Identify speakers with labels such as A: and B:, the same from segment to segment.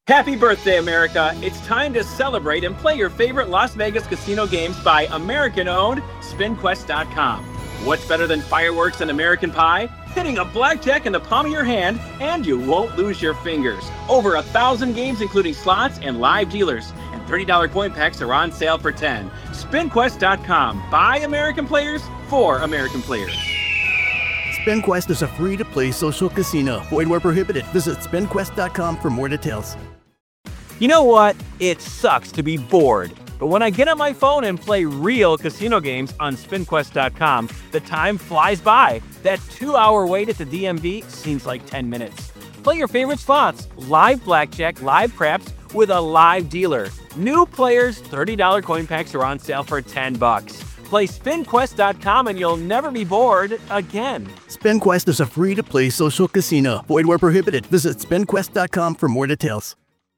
A: Happy birthday, America. It's time to celebrate and play your favorite Las Vegas casino games by American-owned SpinQuest.com. What's better than fireworks and American pie? Hitting a blackjack in the palm of your hand, and you won't lose your fingers. Over 1,000 games, including slots and live dealers. And $30 coin packs are on sale for $10. SpinQuest.com. By American players, for American players.
B: SpinQuest is a free-to-play social casino. Void where prohibited. Visit SpinQuest.com for more details.
A: You know what? It sucks to be bored. But when I get on my phone and play real casino games on SpinQuest.com, the time flies by. That 2-hour wait at the DMV seems like 10 minutes. Play your favorite slots, live blackjack, live craps with a live dealer. New players, $30 coin packs are on sale for $10. Play SpinQuest.com and you'll never be bored again.
B: SpinQuest is a free-to-play social casino. Void where prohibited. Visit SpinQuest.com for more details.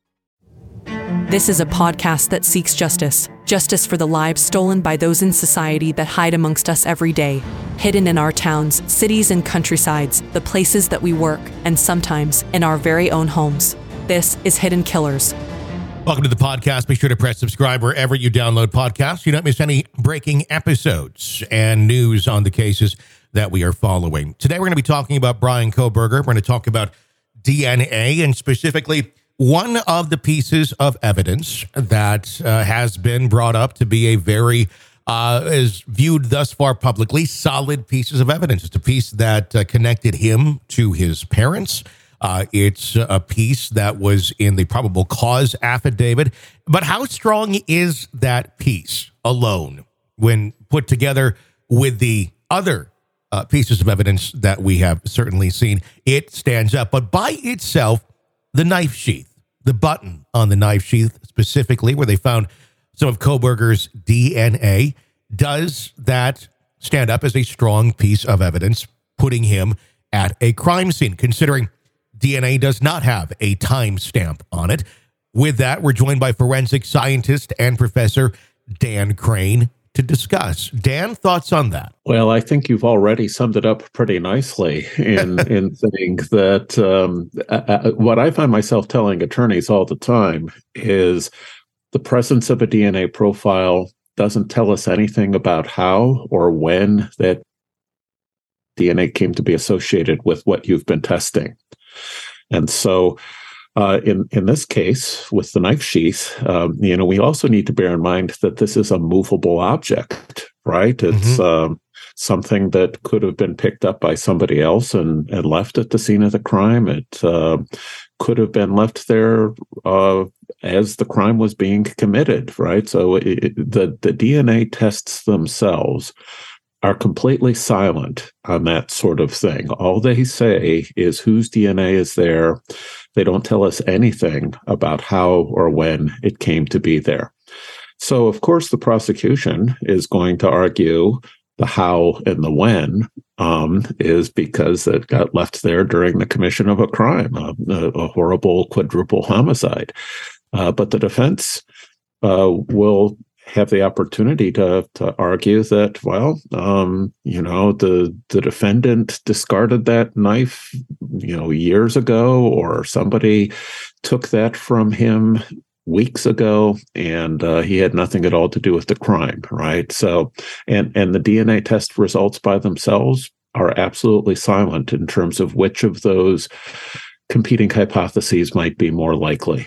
C: This is a podcast that seeks justice. Justice for the lives stolen by those in society that hide amongst us every day. Hidden in our towns, cities, and countrysides, the places that we work, and sometimes in our very own homes. This is Hidden Killers.
D: Welcome to the podcast. Be sure to press subscribe wherever you download podcasts. You don't miss any breaking episodes and news on the cases that we are following. Today, we're going to be talking about Bryan Kohberger. We're going to talk about DNA and specifically one of the pieces of evidence that has been brought up to be a very, is viewed thus far publicly, solid pieces of evidence. It's a piece that connected him to his parents. It's a piece that was in the probable cause affidavit. But how strong is that piece alone when put together with the other pieces of evidence that we have certainly seen? It stands up. But by itself, the knife sheath, the button on the knife sheath specifically, where they found some of Kohberger's DNA, does that stand up as a strong piece of evidence, putting him at a crime scene, considering DNA does not have a timestamp on it? With that, we're joined by forensic scientist and professor Dan Crane to discuss. Dan, thoughts on that?
E: Well, I think you've already summed it up pretty nicely in saying that what I find myself telling attorneys all the time is the presence of a DNA profile doesn't tell us anything about how or when that DNA came to be associated with what you've been testing. And so in this case, with the knife sheath, we also need to bear in mind that this is a movable object, right? It's something that could have been picked up by somebody else and left at the scene of the crime. It could have been left there as the crime was being committed, right? So the DNA tests themselves are completely silent on that sort of thing. All they say is whose DNA is there. They don't tell us anything about how or when it came to be there. So, of course, the prosecution is going to argue the how and the when is because it got left there during the commission of a crime, a horrible quadruple homicide. But the defense will have the opportunity to argue that, well, the defendant discarded that knife, years ago, or somebody took that from him weeks ago, and he had nothing at all to do with the crime, right? So, and the DNA test results by themselves are absolutely silent in terms of which of those competing hypotheses might be more likely.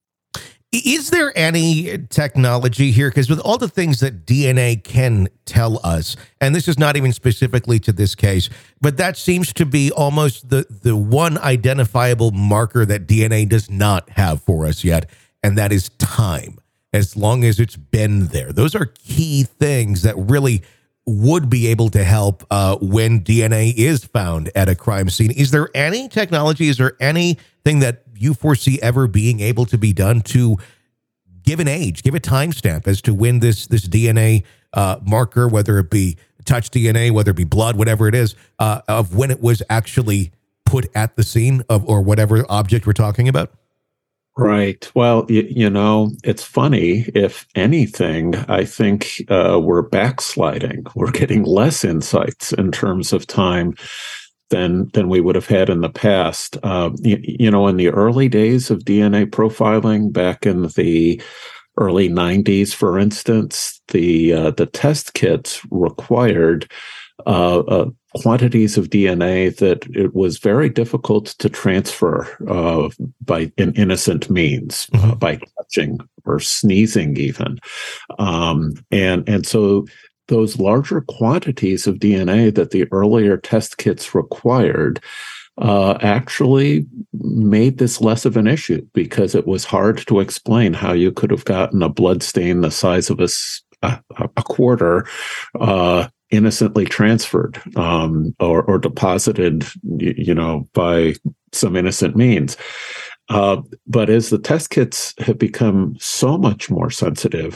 D: Is there any technology here? Because with all the things that DNA can tell us, and this is not even specifically to this case, but that seems to be almost the one identifiable marker that DNA does not have for us yet, and that is time, as long as it's been there. Those are key things that really would be able to help when DNA is found at a crime scene. Is there any technology, is there anything that you foresee ever being able to be done to give an age, give a timestamp as to when this DNA marker, whether it be touch DNA, whether it be blood, whatever it is, of when it was actually put at the scene of or whatever object we're talking about?
E: Right. Well, it's funny. If anything, I think we're backsliding. We're getting less insights in terms of time than we would have had in the past. In the early days of DNA profiling, back in the early 90s, for instance, the test kits required quantities of DNA that it was very difficult to transfer by innocent means, by touching or sneezing even. And so those larger quantities of DNA that the earlier test kits required actually made this less of an issue, because it was hard to explain how you could have gotten a blood stain the size of a quarter innocently transferred or deposited, by some innocent means. But as the test kits have become so much more sensitive,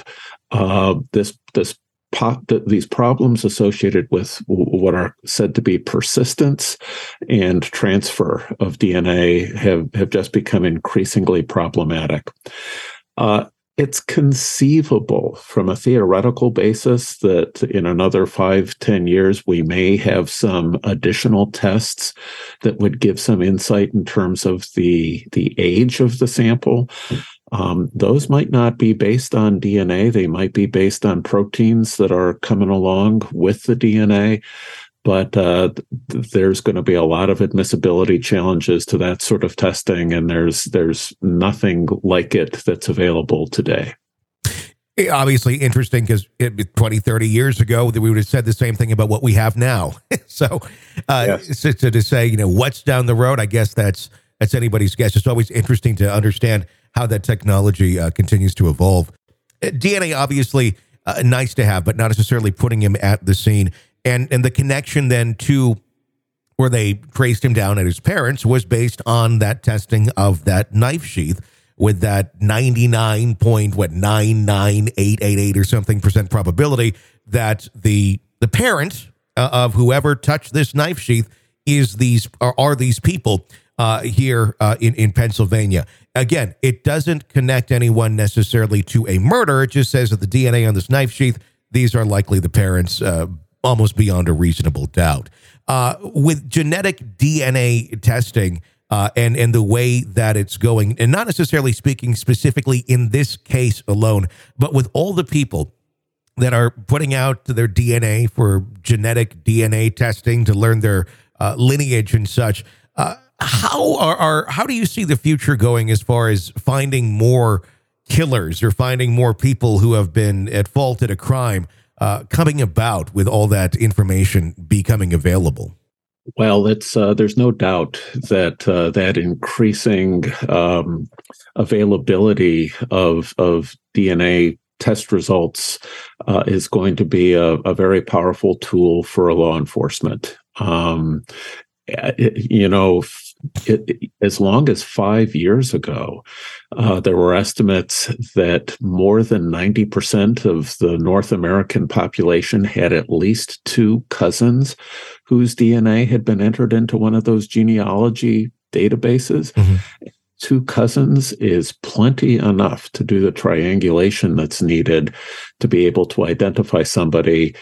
E: these problems associated with what are said to be persistence and transfer of DNA have just become increasingly problematic. It's conceivable from a theoretical basis that in another 5-10 years, we may have some additional tests that would give some insight in terms of the age of the sample. Those might not be based on DNA. They might be based on proteins that are coming along with the DNA. But there's going to be a lot of admissibility challenges to that sort of testing, and there's nothing like it that's available today.
D: Obviously interesting, because 20, 30 years ago, we would have said the same thing about what we have now. So,
E: Yes.
D: to say, what's down the road, I guess that's anybody's guess. It's always interesting to understand how that technology continues to evolve. DNA, obviously, nice to have, but not necessarily putting him at the scene. And the connection then to where they traced him down at his parents was based on that testing of that knife sheath with that 99.99888 or something % probability that the parent of whoever touched this knife sheath are these people here in Pennsylvania. Again, it doesn't connect anyone necessarily to a murder. It just says that the DNA on this knife sheath, these are likely the parents, almost beyond a reasonable doubt. With genetic DNA testing and the way that it's going, and not necessarily speaking specifically in this case alone, but with all the people that are putting out their DNA for genetic DNA testing to learn their lineage and such, how do you see the future going as far as finding more killers or finding more people who have been at fault at a crime coming about with all that information becoming available?
E: Well, there's no doubt that that increasing availability of DNA test results is going to be a very powerful tool for law enforcement. As long as 5 years ago, there were estimates that more than 90% of the North American population had at least 2 cousins whose DNA had been entered into one of those genealogy databases. Mm-hmm. 2 cousins is plenty enough to do the triangulation that's needed to be able to identify somebody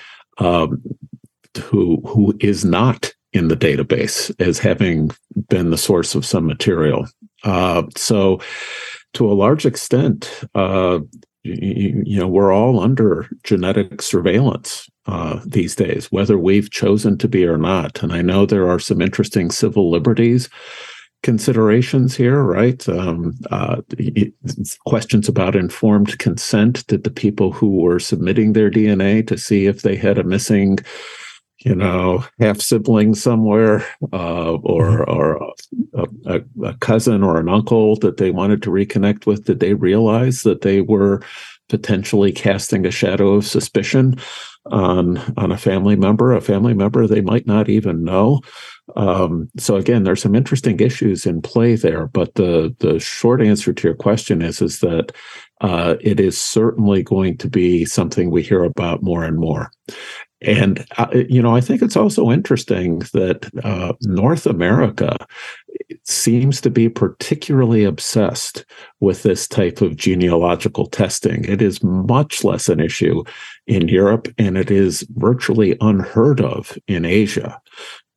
E: who is not in the database as having been the source of some material. So to a large extent, we're all under genetic surveillance these days, whether we've chosen to be or not. And I know there are some interesting civil liberties considerations here, right? Questions about informed consent. Did the people who were submitting their DNA to see if they had a missing half sibling somewhere, or a cousin or an uncle that they wanted to reconnect with, did they realize that they were potentially casting a shadow of suspicion on a family member they might not even know? So again, there's some interesting issues in play there, but the short answer to your question is that it is certainly going to be something we hear about more and more. And, I think it's also interesting that North America seems to be particularly obsessed with this type of genealogical testing. It is much less an issue in Europe, and it is virtually unheard of in Asia.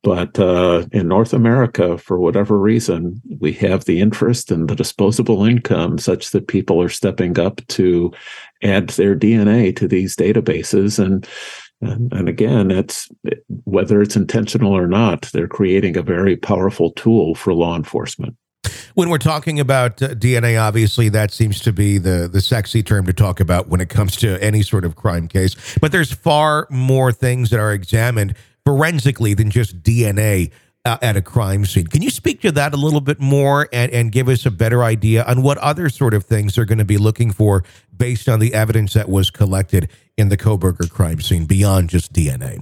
E: But in North America, for whatever reason, we have the interest and the disposable income such that people are stepping up to add their DNA to these databases. And again, whether it's intentional or not, they're creating a very powerful tool for law enforcement.
D: When we're talking about DNA, obviously that seems to be the sexy term to talk about when it comes to any sort of crime case. But there's far more things that are examined forensically than just DNA at a crime scene. Can you speak to that a little bit more and give us a better idea on what other sort of things they're going to be looking for based on the evidence that was collected in the Kohberger crime scene beyond just DNA?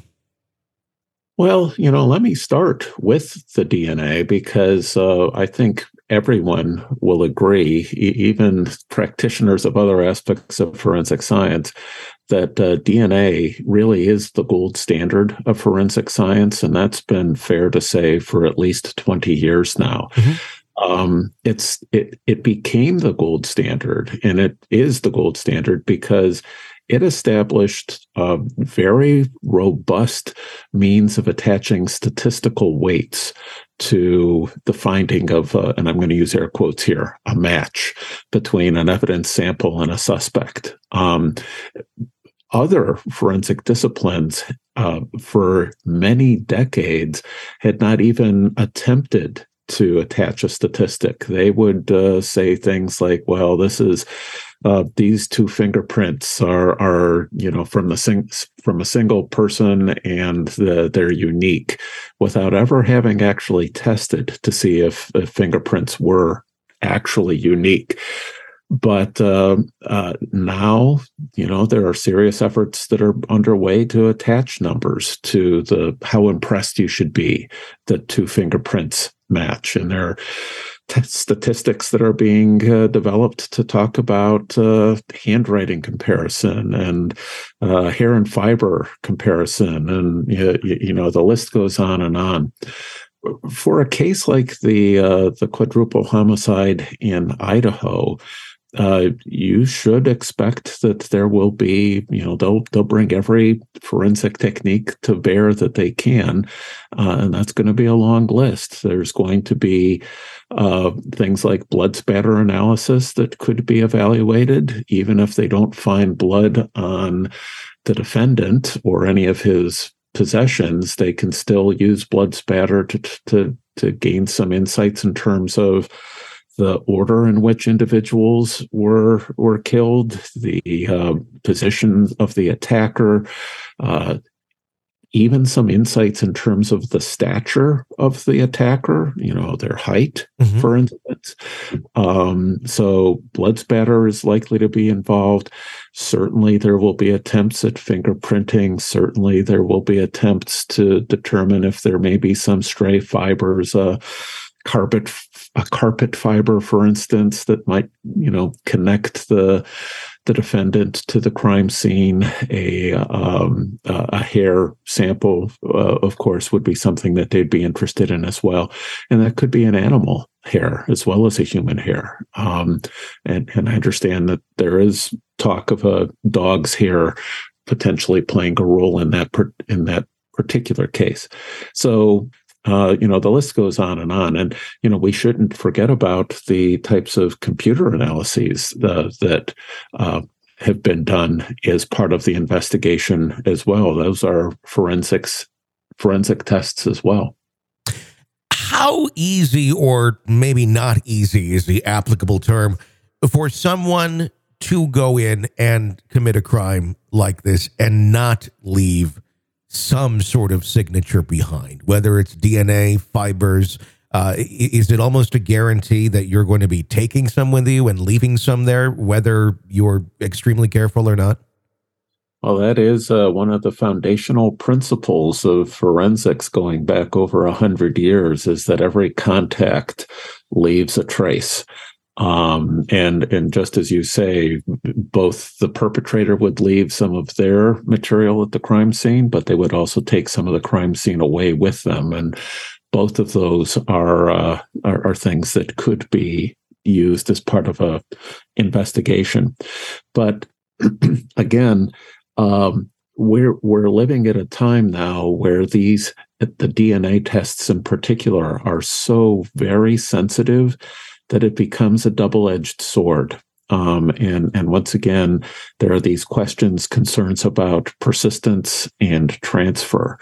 E: Well, let me start with the DNA because I think everyone will agree, even practitioners of other aspects of forensic science, that DNA really is the gold standard of forensic science, and that's been fair to say for at least 20 years now. Mm-hmm. It became the gold standard, and it is the gold standard because it established a very robust means of attaching statistical weights to the finding of, and I'm going to use air quotes here, a match between an evidence sample and a suspect. Other forensic disciplines for many decades had not even attempted to attach a statistic. They would say things like, well, this is these two fingerprints are from a single person and they're unique, without ever having actually tested to see if fingerprints were actually unique. But now, there are serious efforts that are underway to attach numbers to how impressed you should be that two fingerprints match. And there are statistics that are being developed to talk about handwriting comparison and hair and fiber comparison. And, the list goes on and on. For a case like the quadruple homicide in Idaho, you should expect that there will be, they'll bring every forensic technique to bear that they can, and that's going to be a long list. There's going to be things like blood spatter analysis that could be evaluated, even if they don't find blood on the defendant or any of his possessions. They can still use blood spatter to gain some insights in terms of the order in which individuals were killed, the position of the attacker, even some insights in terms of the stature of the attacker, their height, mm-hmm. for instance. So blood spatter is likely to be involved. Certainly there will be attempts at fingerprinting. Certainly there will be attempts to determine if there may be some stray fibers, a carpet fiber, for instance, that might, connect the defendant to the crime scene. A hair sample, of course, would be something that they'd be interested in as well. And that could be an animal hair as well as a human hair. And I understand that there is talk of a dog's hair potentially playing a role in that particular case. So, the list goes on. And, we shouldn't forget about the types of computer analyses that have been done as part of the investigation as well. Those are forensic tests as well.
D: How easy, or maybe not easy is the applicable term, for someone to go in and commit a crime like this and not leave some sort of signature behind, whether it's DNA, fibers? Is it almost a guarantee that you're going to be taking some with you and leaving some there, whether you're extremely careful or not?
E: Well, that is one of the foundational principles of forensics going back over 100 years, is that every contact leaves a trace. And just as you say, both the perpetrator would leave some of their material at the crime scene, but they would also take some of the crime scene away with them. And both of those are things that could be used as part of a investigation. But again, we're living at a time now where the DNA tests in particular are so very sensitive that it becomes a double-edged sword. And once again, there are these questions, concerns about persistence and transfer.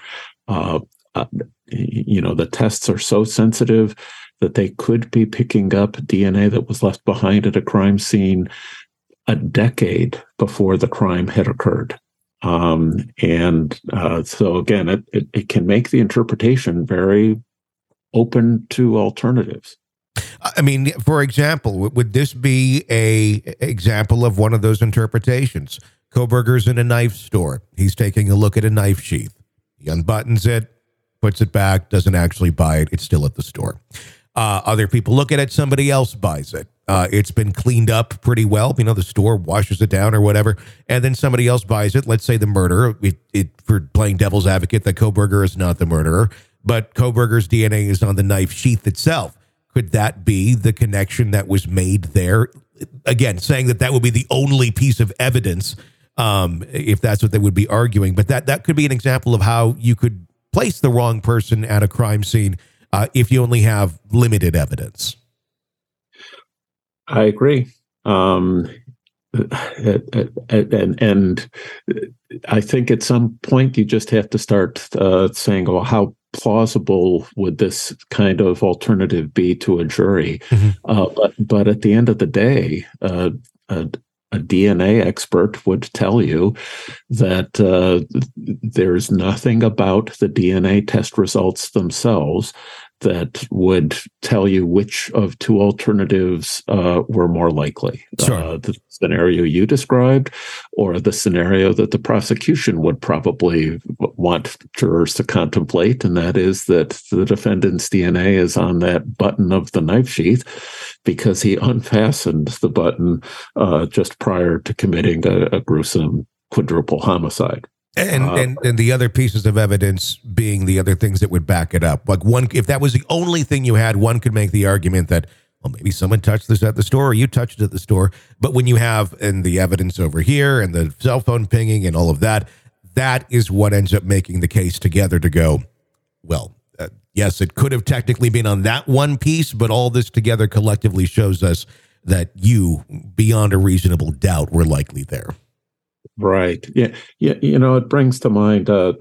E: The tests are so sensitive that they could be picking up DNA that was left behind at a crime scene a decade before the crime had occurred. So again, it can make the interpretation very open to alternatives.
D: I mean, for example, would this be a example of one of those interpretations? Kohberger's in a knife store. He's taking a look at a knife sheath. He unbuttons it, puts it back, doesn't actually buy it. It's still at the store. Other people look at it. Somebody else buys it. It's been cleaned up pretty well. The store washes it down or whatever. And then somebody else buys it. Let's say the murderer, for playing devil's advocate, that Kohberger is not the murderer, but Kohberger's DNA is on the knife sheath itself. Could that be the connection that was made there? Again, saying that would be the only piece of evidence, if that's what they would be arguing. But that could be an example of how you could place the wrong person at a crime scene if you only have limited evidence.
E: I agree. And I think at some point you just have to start saying, well, how plausible would this kind of alternative be to a jury? Mm-hmm. But at the end of the day, a DNA expert would tell you that there's nothing about the DNA test results themselves that would tell you which of two alternatives were more likely.
D: Sure.
E: The scenario you described, or the scenario that the prosecution would probably want jurors to contemplate, and that is that the defendant's DNA is on that button of the knife sheath because he unfastened the button just prior to committing a gruesome quadruple homicide.
D: And the other pieces of evidence being the other things that would back it up. Like if that was the only thing you had, one could make the argument that, well, maybe someone touched this at the store or you touched it at the store. But when you have the evidence over here and the cell phone pinging and all of that, that is what ends up making the case together to go, well, yes, it could have technically been on that one piece, but all this together collectively shows us that you, beyond a reasonable doubt, were likely there.
E: Right. Yeah. It brings to mind a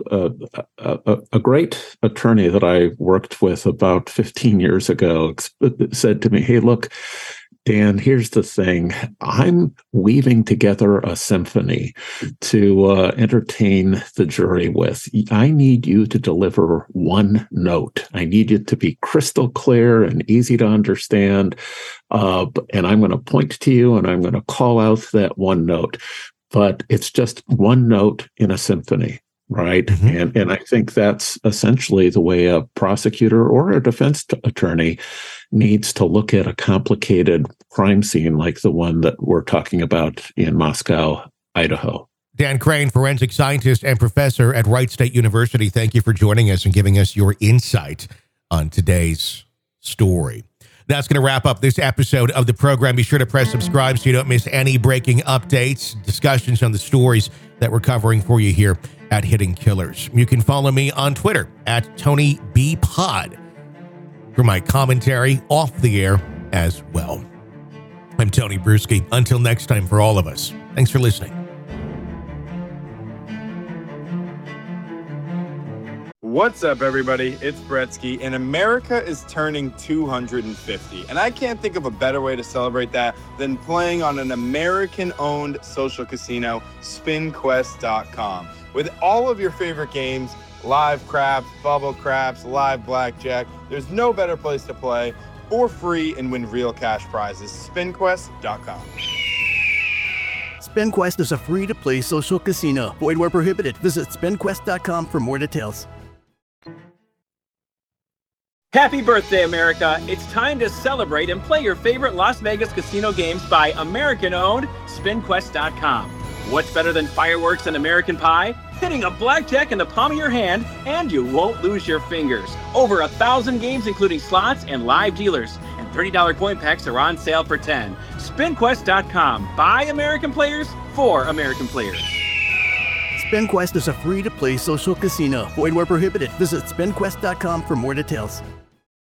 E: great attorney that I worked with about 15 years ago said to me, "Hey, look, Dan, here's the thing. I'm weaving together a symphony to entertain the jury with. I need you to deliver one note. I need you to be crystal clear and easy to understand. And I'm going to point to you and I'm going to call out that one note. But it's just one note in a symphony, right?" Mm-hmm. And I think that's essentially the way a prosecutor or a defense attorney needs to look at a complicated crime scene like the one that we're talking about in Moscow, Idaho.
D: Dan Crane, forensic scientist and professor at Wright State University, thank you for joining us and giving us your insight on today's story. That's going to wrap up this episode of the program. Be sure to press subscribe so you don't miss any breaking updates, discussions on the stories that we're covering for you here at Hidden Killers. You can follow me on Twitter at TonyBPod for my commentary off the air as well. I'm Tony Bruschi. Until next time, for all of us, thanks for listening.
F: What's up, everybody? It's Bretsky, and America is turning 250. And I can't think of a better way to celebrate that than playing on an American-owned social casino, SpinQuest.com. With all of your favorite games, live craps, bubble craps, live blackjack, there's no better place to play for free and win real cash prizes. SpinQuest.com.
B: SpinQuest is a free-to-play social casino. Void where prohibited. Visit SpinQuest.com for more details.
A: Happy birthday, America! It's time to celebrate and play your favorite Las Vegas casino games by American-owned SpinQuest.com. What's better than fireworks and American pie? Hitting a blackjack in the palm of your hand, and you won't lose your fingers. Over 1,000 games, including slots and live dealers. And $30 coin packs are on sale for $10. SpinQuest.com. By American players, for American players.
B: SpinQuest is a free-to-play social casino. Void where prohibited. Visit SpinQuest.com for more details.